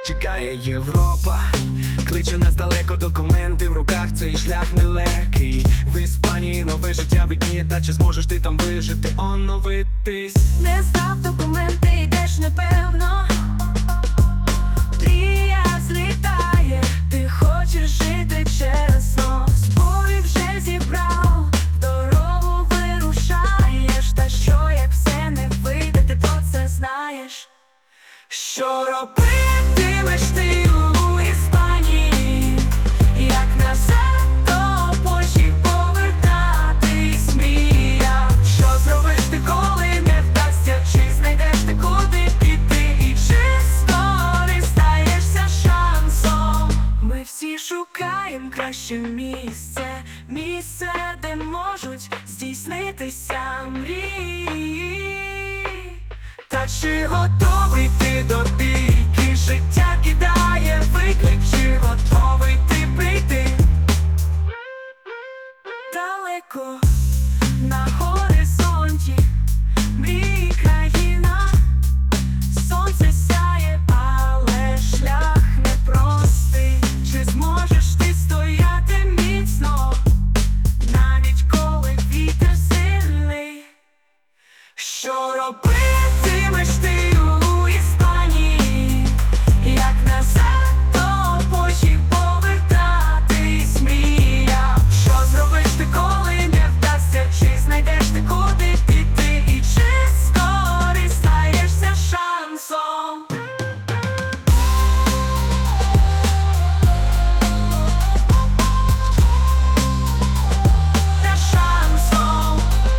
Чекає Європа, кличе нас далеко, документи в руках, цей шлях нелегкий. В Іспанії нове життя видніє, та чи зможеш ти там вижити, оновитись? Не здав документи, йдеш непевно. Мрія злітає, ти хочеш жити чесно. Збори вже зібрав, дорогу вирушаєш. Та що, як все не вийде, ти про це знаєш. Що робитимеш ти у Іспанії? Як назад до Польщі повертатись мріяв? Що зробиш ти, коли не вдасться? Чи знайдеш ти, куди піти? І чи скористаєшся шансом? Ми всі шукаємо краще місце, місце, де можуть здійснитися мрії. Та чи готовий ти до бійки? Життя кидає виклик, чи готовий ти прийти? Далеко на горизонті мрій країна. Сонце сяє, але шлях непростий. Чи зможеш ти стояти міцно, навіть коли вітер сильний? Що робитимеш ти у Іспанії? Як назад до Польщі повертатись мріяв? Що зробиш ти, коли не вдасться? Чи знайдеш ти, куди піти? І чи скористаєшся шансом? Та шансом.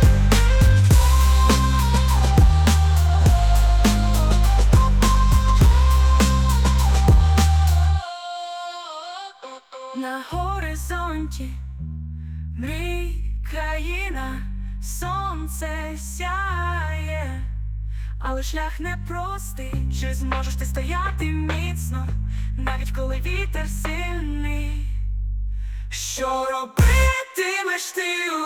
На горизонті мрій країна, сонце сяє, але шлях непростий. Чи зможеш ти стояти міцно, навіть коли вітер сильний? Що робитимеш ти